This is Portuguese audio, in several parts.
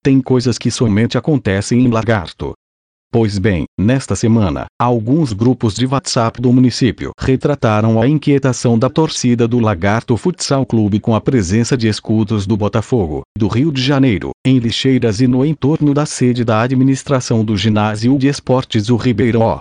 Tem coisas que somente acontecem em Lagarto. Pois bem, nesta semana, alguns grupos de WhatsApp do município retrataram a inquietação da torcida do Lagarto Futsal Clube com a presença de escudos do Botafogo, do Rio de Janeiro, em lixeiras e no entorno da sede da administração do ginásio de esportes o Ribeirão.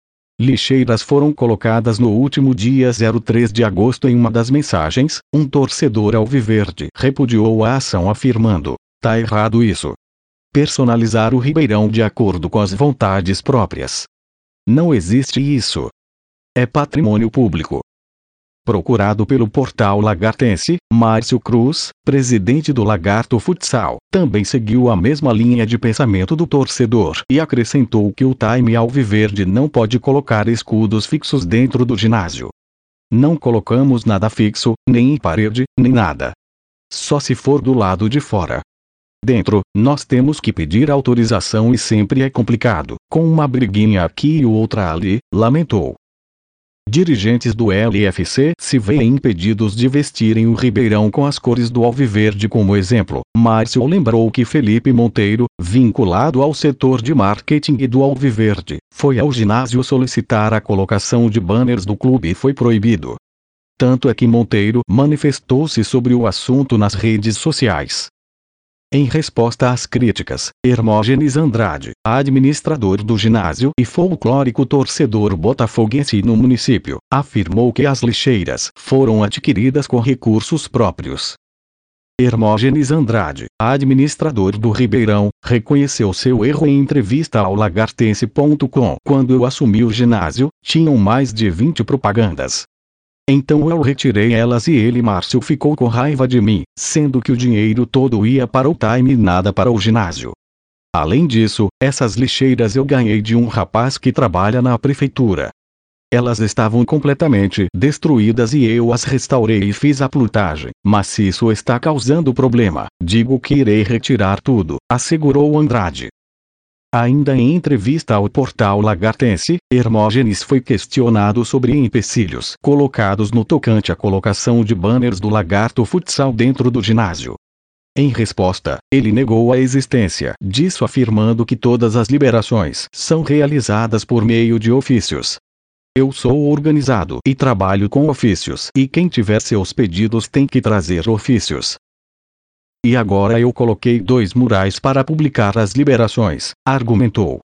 Lixeiras foram colocadas no último dia 03 de agosto. Em uma das mensagens, um torcedor alviverde repudiou a ação afirmando: "Tá errado isso. Personalizar o Ribeirão de acordo com as vontades próprias. Não existe isso. É patrimônio público." Procurado pelo portal lagartense, Márcio Cruz, presidente do Lagarto Futsal, também seguiu a mesma linha de pensamento do torcedor e acrescentou que o time alviverde não pode colocar escudos fixos dentro do ginásio. "Não colocamos nada fixo, nem em parede, nem nada. Só se for do lado de fora. Dentro, nós temos que pedir autorização e sempre é complicado, com uma briguinha aqui e outra ali", lamentou. Dirigentes do LFC se veem impedidos de vestirem o Ribeirão com as cores do alviverde como exemplo. Márcio lembrou que Felipe Monteiro, vinculado ao setor de marketing do alviverde, foi ao ginásio solicitar a colocação de banners do clube e foi proibido. Tanto é que Monteiro manifestou-se sobre o assunto nas redes sociais. Em resposta às críticas, Hermógenes Andrade, administrador do ginásio e folclórico torcedor botafoguense no município, afirmou que as lixeiras foram adquiridas com recursos próprios. Hermógenes Andrade, administrador do Ribeirão, reconheceu seu erro em entrevista ao lagartense.com. "Quando eu assumi o ginásio, tinham mais de 20 propagandas. Então eu retirei elas e Márcio ficou com raiva de mim, sendo que o dinheiro todo ia para o time e nada para o ginásio. Além disso, essas lixeiras eu ganhei de um rapaz que trabalha na prefeitura. Elas estavam completamente destruídas e eu as restaurei e fiz a plutagem. Mas se isso está causando problema, digo que irei retirar tudo", assegurou Andrade. Ainda em entrevista ao portal lagartense, Hermógenes foi questionado sobre empecilhos colocados no tocante à colocação de banners do Lagarto Futsal dentro do ginásio. Em resposta, ele negou a existência disso, afirmando que todas as liberações são realizadas por meio de ofícios. "Eu sou organizado e trabalho com ofícios e quem tiver seus pedidos tem que trazer ofícios. E agora eu coloquei 2 murais para publicar as liberações", argumentou.